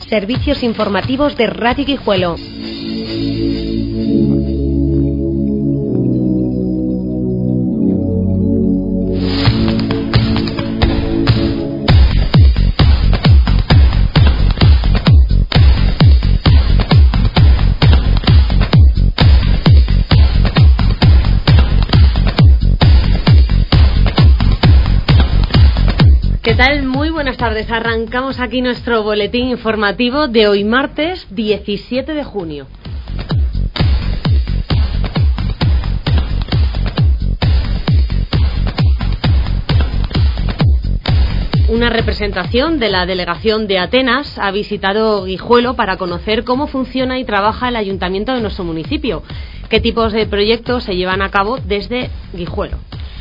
Servicios informativos de Radio Guijuelo. ¿Qué tal? Muy buenas tardes. Arrancamos aquí nuestro boletín informativo de hoy martes 17 de junio. Una representación de la delegación de Atenas ha visitado Guijuelo para conocer cómo funciona y trabaja el ayuntamiento de nuestro municipio, qué tipos de proyectos se llevan a cabo desde Guijuelo.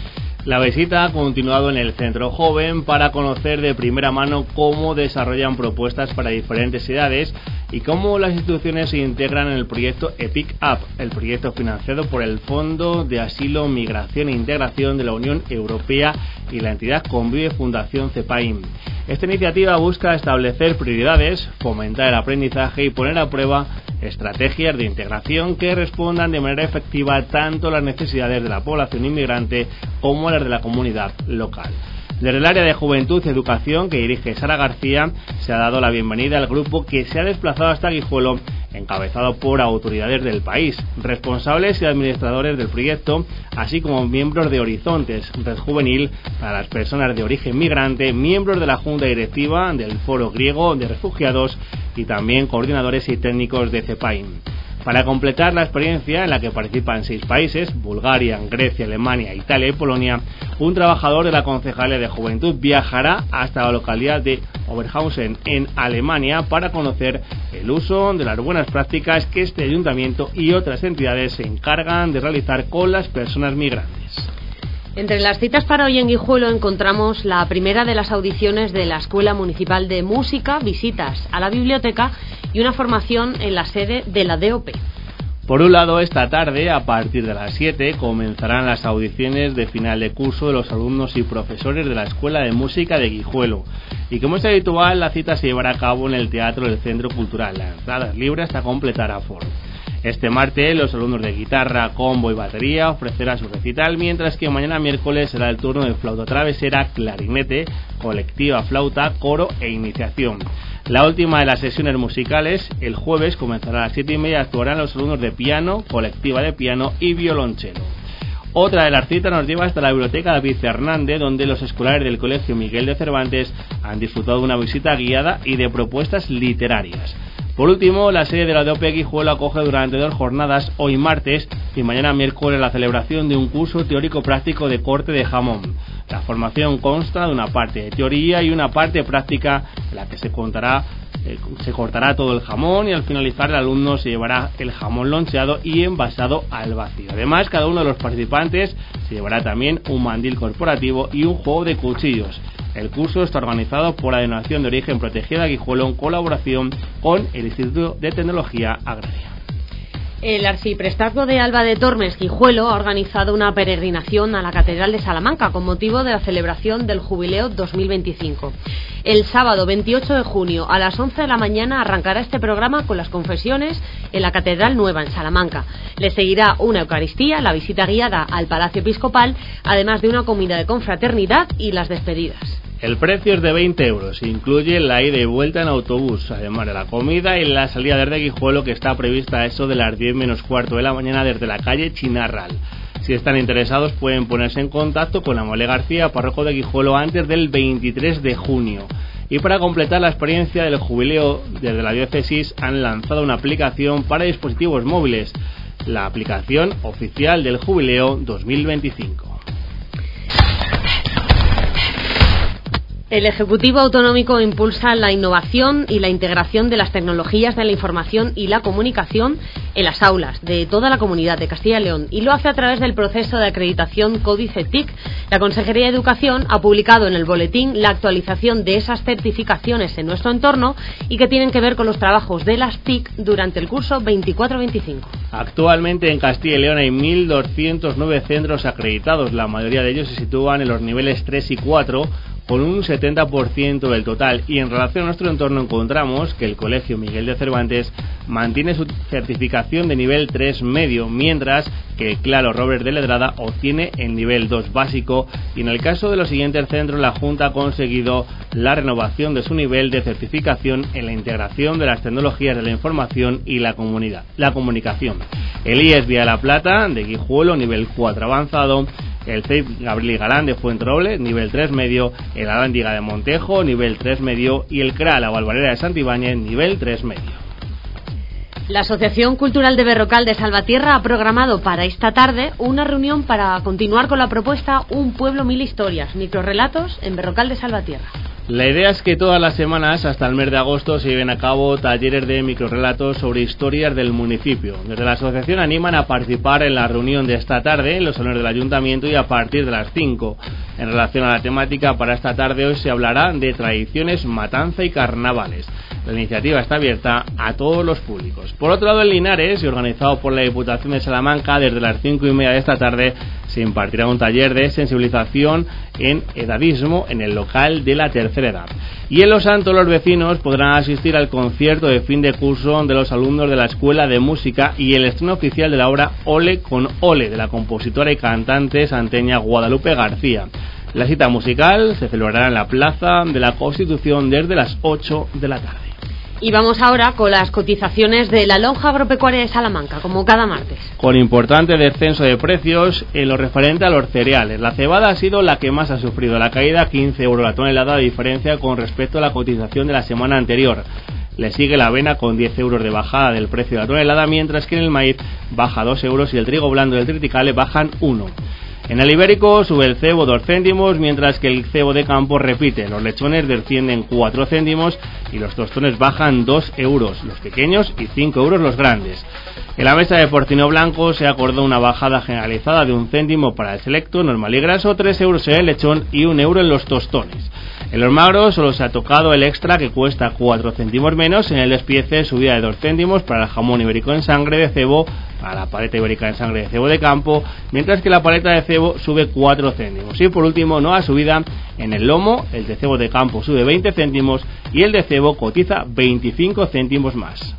La visita ha continuado en el Centro Joven para conocer de primera mano cómo desarrollan propuestas para diferentes edades y cómo las instituciones se integran en el proyecto EPIC Up, el proyecto financiado por el Fondo de Asilo, Migración e Integración de la Unión Europea y la entidad Convive Fundación CEPAIM. Esta iniciativa busca establecer prioridades, fomentar el aprendizaje y poner a prueba estrategias de integración que respondan de manera efectiva tanto a las necesidades de la población inmigrante como a las de la comunidad local. Desde el área de Juventud y Educación que dirige Sara García se ha dado la bienvenida al grupo que se ha desplazado hasta Guijuelo, encabezado por autoridades del país, responsables y administradores del proyecto, así como miembros de Horizontes, Red Juvenil para las personas de origen migrante, miembros de la Junta Directiva del Foro Griego de Refugiados y también coordinadores y técnicos de CEPAIM. Para completar la experiencia en la que participan 6 países, Bulgaria, Grecia, Alemania, Italia y Polonia, un trabajador de la Concejalía de Juventud viajará hasta la localidad de Oberhausen, en Alemania, para conocer el uso de las buenas prácticas que este ayuntamiento y otras entidades se encargan de realizar con las personas migrantes. Entre las citas para hoy en Guijuelo encontramos la primera de las audiciones de la Escuela Municipal de Música, visitas a la biblioteca y una formación en la sede de la DOP. Por un lado, esta tarde, a partir de las 7, comenzarán las audiciones de final de curso de los alumnos y profesores de la Escuela de Música de Guijuelo. Y como es habitual, la cita se llevará a cabo en el Teatro del Centro Cultural. La entrada es libre hasta completar aforo. Este martes, los alumnos de guitarra, combo y batería ofrecerán su recital, mientras que mañana miércoles será el turno de flauta travesera, clarinete, colectiva flauta, coro e iniciación. La última de las sesiones musicales, el jueves, comenzará a las 7:30, actuarán los alumnos de piano, colectiva de piano y violonchelo. Otra de las citas nos lleva hasta la biblioteca David Fernández, donde los escolares del Colegio Miguel de Cervantes han disfrutado de una visita guiada y de propuestas literarias. Por último, la sede de la DOP Guijuelo acoge durante 2 jornadas, hoy martes y mañana miércoles, la celebración de un curso teórico-práctico de corte de jamón. La formación consta de una parte de teoría y una parte práctica en la que se cortará todo el jamón y al finalizar el alumno se llevará el jamón loncheado y envasado al vacío. Además, cada uno de los participantes se llevará también un mandil corporativo y un juego de cuchillos. El curso está organizado por la Denominación de Origen Protegida Guijuelo en colaboración con el Instituto de Tecnología Agraria. El arciprestazgo de Alba de Tormes, Guijuelo, ha organizado una peregrinación a la Catedral de Salamanca con motivo de la celebración del Jubileo 2025. El sábado 28 de junio a las 11 de la mañana arrancará este programa con las confesiones en la Catedral Nueva en Salamanca. Le seguirá una Eucaristía, la visita guiada al Palacio Episcopal, además de una comida de confraternidad y las despedidas. El precio es de 20 euros, incluye la ida y vuelta en autobús, además de la comida y la salida desde Guijuelo, que está prevista a eso de las 10 menos cuarto de la mañana desde la calle Chinarral. Si están interesados pueden ponerse en contacto con Amole García, párroco de Guijuelo, antes del 23 de junio. Y para completar la experiencia del jubileo, desde la diócesis han lanzado una aplicación para dispositivos móviles, la aplicación oficial del Jubileo 2025. El Ejecutivo Autonómico impulsa la innovación y la integración de las tecnologías de la información y la comunicación en las aulas de toda la comunidad de Castilla y León, y lo hace a través del proceso de acreditación Códice TIC. La Consejería de Educación ha publicado en el boletín la actualización de esas certificaciones en nuestro entorno y que tienen que ver con los trabajos de las TIC durante el curso 24-25. Actualmente en Castilla y León hay 1.209 centros acreditados. La mayoría de ellos se sitúan en los niveles 3 y 4, con un 70% del total, y en relación a nuestro entorno encontramos que el Colegio Miguel de Cervantes mantiene su certificación de nivel 3 medio, mientras que Claro Robert de Ledrada obtiene el nivel 2 básico, y en el caso de los siguientes centros la Junta ha conseguido la renovación de su nivel de certificación en la integración de las tecnologías de la información y la comunicación. El IES Vía de la Plata de Guijuelo, nivel 4 avanzado, el CEIP Gabriel Galán de Fuentroble, nivel 3 medio, el Alhóndiga de Montejo, nivel 3 medio, y el CRA La Valvarera de Santibáñez, nivel 3 medio. La Asociación Cultural de Berrocal de Salvatierra ha programado para esta tarde una reunión para continuar con la propuesta Un Pueblo Mil Historias, microrrelatos en Berrocal de Salvatierra. La idea es que todas las semanas, hasta el mes de agosto, se lleven a cabo talleres de microrrelatos sobre historias del municipio. Desde la asociación animan a participar en la reunión de esta tarde en los salones del ayuntamiento y a partir de las 5. En relación a la temática, para esta tarde hoy se hablará de tradiciones, matanza y carnavales. La iniciativa está abierta a todos los públicos. Por otro lado, en Linares, y organizado por la Diputación de Salamanca, desde las 5:30 de esta tarde se impartirá un taller de sensibilización en edadismo en el local de la tercera edad. Y en Los Santos los vecinos podrán asistir al concierto de fin de curso de los alumnos de la Escuela de Música y el estreno oficial de la obra Ole con Ole de la compositora y cantante santeña Guadalupe García. La cita musical se celebrará en la Plaza de la Constitución desde las 8 de la tarde. Y vamos ahora con las cotizaciones de la lonja agropecuaria de Salamanca, como cada martes. Con importante descenso de precios en lo referente a los cereales. La cebada ha sido la que más ha sufrido la caída, 15 euros la tonelada de diferencia con respecto a la cotización de la semana anterior. Le sigue la avena con 10 euros de bajada del precio de la tonelada, mientras que en el maíz baja 2 euros y el trigo blando y el triticale bajan 1. En el ibérico sube el cebo 2 céntimos, mientras que el cebo de campo repite. Los lechones descienden 4 céntimos y los tostones bajan 2 euros, los pequeños, y 5 euros los grandes. En la mesa de porcino blanco se acordó una bajada generalizada de 1 céntimo para el selecto, normal y graso, 3 euros en el lechón y 1 euro en los tostones. En los magros solo se ha tocado el extra, que cuesta 4 céntimos menos. En el despiece subida de 2 céntimos para el jamón ibérico en sangre de cebo, para la paleta ibérica en sangre de cebo de campo, mientras que la paleta de cebo sube 4 céntimos. Y por último, nueva subida en el lomo, el de cebo de campo sube 20 céntimos y el de cebo cotiza 25 céntimos más.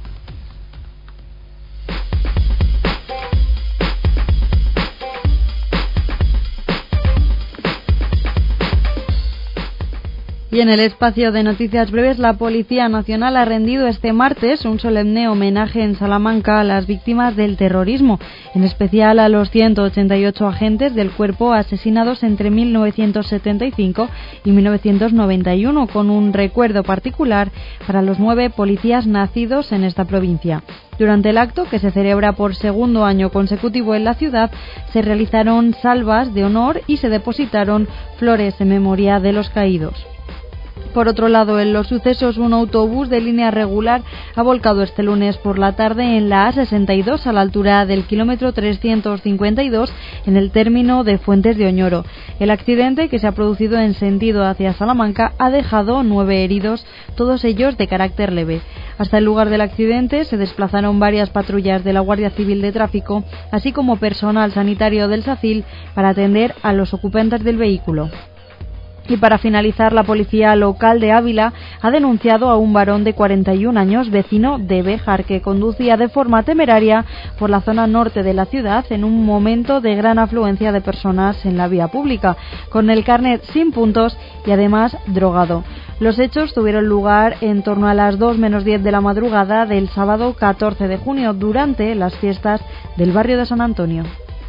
Y en el espacio de noticias breves, la Policía Nacional ha rendido este martes un solemne homenaje en Salamanca a las víctimas del terrorismo, en especial a los 188 agentes del cuerpo asesinados entre 1975 y 1991, con un recuerdo particular para los 9 policías nacidos en esta provincia. Durante el acto, que se celebra por segundo año consecutivo en la ciudad, se realizaron salvas de honor y se depositaron flores en memoria de los caídos. Por otro lado, en los sucesos, un autobús de línea regular ha volcado este lunes por la tarde en la A62 a la altura del kilómetro 352 en el término de Fuentes de Oñoro. El accidente, que se ha producido en sentido hacia Salamanca, ha dejado 9 heridos, todos ellos de carácter leve. Hasta el lugar del accidente se desplazaron varias patrullas de la Guardia Civil de Tráfico, así como personal sanitario del SACIL, para atender a los ocupantes del vehículo. Y para finalizar, la policía local de Ávila ha denunciado a un varón de 41 años, vecino de Béjar, que conducía de forma temeraria por la zona norte de la ciudad en un momento de gran afluencia de personas en la vía pública, con el carnet sin puntos y además drogado. Los hechos tuvieron lugar en torno a las 2 menos 10 de la madrugada del sábado 14 de junio, durante las fiestas del barrio de San Antonio.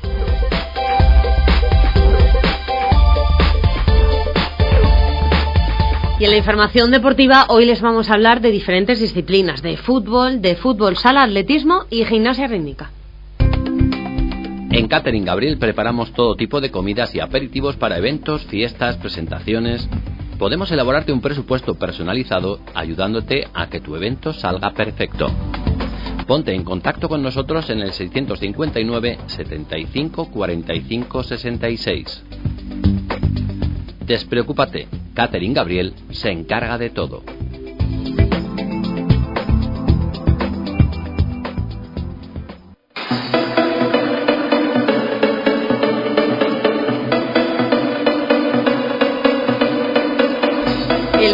Y en la información deportiva hoy les vamos a hablar de diferentes disciplinas, de fútbol sala, atletismo y gimnasia rítmica. En Catering Gabriel preparamos todo tipo de comidas y aperitivos para eventos, fiestas, presentaciones. Podemos elaborarte un presupuesto personalizado ayudándote a que tu evento salga perfecto. Ponte en contacto con nosotros en el 659 75 45 66. Despreocúpate, Catering Gabriel se encarga de todo.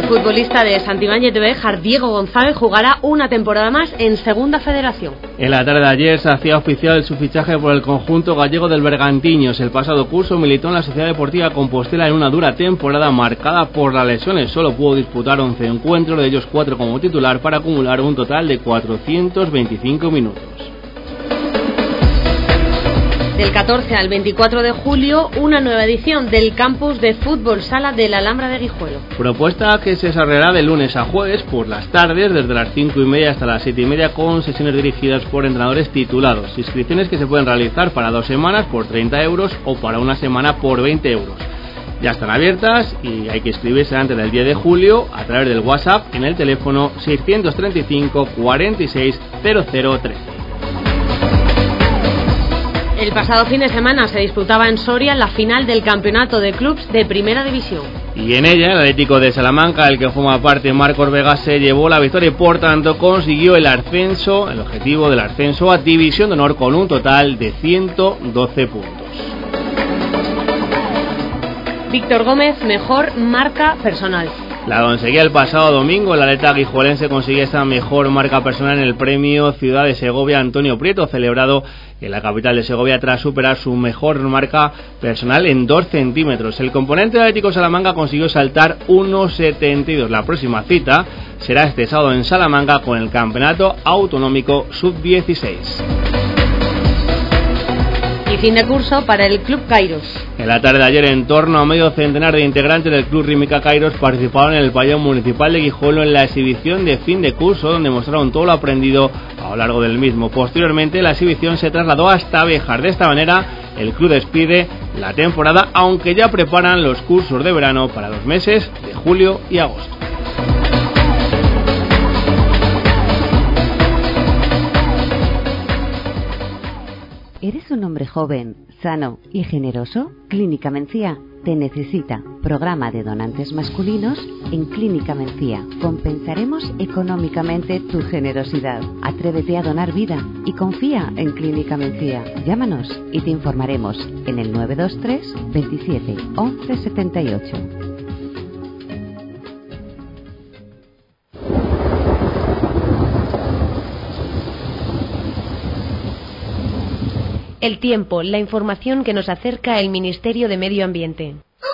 futbolista de Santibáñez de Béjar, Diego González, jugará una temporada más en Segunda Federación. En la tarde de ayer se hacía oficial su fichaje por el conjunto gallego del Bergantiños. El pasado curso militó en la Sociedad Deportiva Compostela en una dura temporada marcada por las lesiones. Solo pudo disputar 11 encuentros, de ellos 4 como titular, para acumular un total de 425 minutos. Del 14 al 24 de julio, una nueva edición del campus de fútbol sala de la Alhambra de Guijuelo. Propuesta que se desarrollará de lunes a jueves por las tardes, desde las 5:30 hasta las 7:30, con sesiones dirigidas por entrenadores titulados. Inscripciones que se pueden realizar para 2 semanas por 30 euros o para una semana por 20 euros. Ya están abiertas y hay que inscribirse antes del 10 de julio a través del WhatsApp en el teléfono 635 46 0013. El pasado fin de semana se disputaba en Soria la final del campeonato de clubs de Primera División. Y en ella, el Atlético de Salamanca, del que forma parte Marcos Vega, se llevó la victoria y por tanto consiguió el objetivo del ascenso a División de Honor con un total de 112 puntos. Víctor Gómez, mejor marca personal. La conseguía el pasado domingo. El atleta guijuelense consiguió esa mejor marca personal en el premio Ciudad de Segovia Antonio Prieto, celebrado en la capital de Segovia tras superar su mejor marca personal en 2 centímetros. El componente de Atlético Salamanca consiguió saltar 1,72. La próxima cita será este sábado en Salamanca con el Campeonato Autonómico Sub-16. Y fin de curso para el Club Kairos. En la tarde de ayer, en torno a medio centenar de integrantes del Club Rímica Kairos participaron en el pabellón municipal de Guijuelo en la exhibición de fin de curso, donde mostraron todo lo aprendido a lo largo del mismo. Posteriormente, la exhibición se trasladó hasta Béjar. De esta manera, el club despide la temporada, aunque ya preparan los cursos de verano para los meses de julio y agosto. ¿Eres un hombre joven, sano y generoso? Clínica Mencía te necesita. Programa de donantes masculinos en Clínica Mencía. Compensaremos económicamente tu generosidad. Atrévete a donar vida y confía en Clínica Mencía. Llámanos y te informaremos en el 923 27 11 78. El tiempo, la información que nos acerca el Ministerio de Medio Ambiente.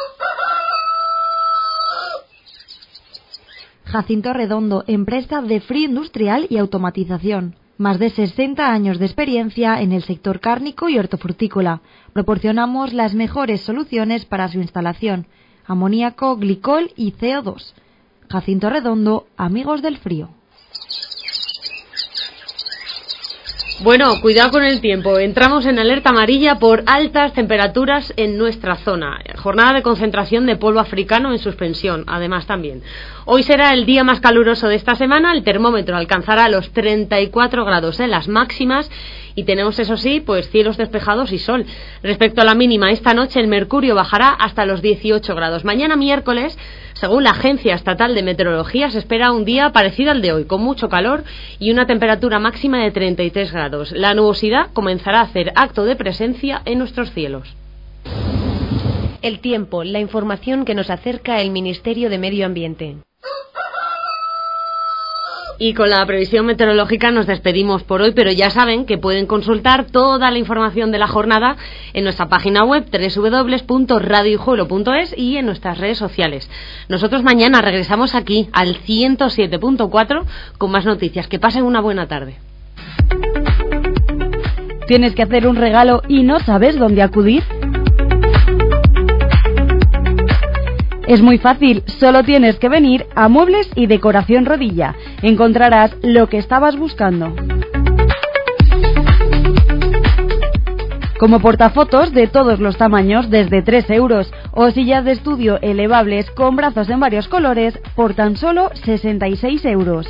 Jacinto Redondo, empresa de frío industrial y automatización. Más de 60 años de experiencia en el sector cárnico y hortofrutícola. Proporcionamos las mejores soluciones para su instalación. Amoníaco, glicol y CO2. Jacinto Redondo, amigos del frío. Bueno, cuidado con el tiempo. Entramos en alerta amarilla por altas temperaturas en nuestra zona. Jornada de concentración de polvo africano en suspensión, además también. Hoy será el día más caluroso de esta semana. El termómetro alcanzará los 34 grados en las máximas y tenemos, eso sí, pues cielos despejados y sol. Respecto a la mínima, esta noche el mercurio bajará hasta los 18 grados. Mañana miércoles, según la Agencia Estatal de Meteorología, se espera un día parecido al de hoy, con mucho calor y una temperatura máxima de 33 grados. La nubosidad comenzará a hacer acto de presencia en nuestros cielos. El tiempo, la información que nos acerca el Ministerio de Medio Ambiente. Y con la previsión meteorológica nos despedimos por hoy, pero ya saben que pueden consultar toda la información de la jornada en nuestra página web www.radioguijuelo.es y en nuestras redes sociales. Nosotros mañana regresamos aquí al 107.4 con más noticias. Que pasen una buena tarde. ¿Tienes que hacer un regalo y no sabes dónde acudir? Es muy fácil, solo tienes que venir a Muebles y Decoración Rodilla. Encontrarás lo que estabas buscando. Como portafotos de todos los tamaños desde 3 euros o sillas de estudio elevables con brazos en varios colores por tan solo 66 euros.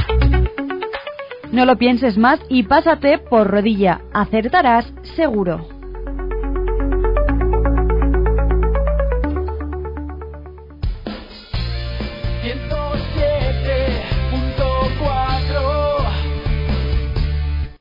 No lo pienses más y pásate por Rodilla. Acertarás seguro.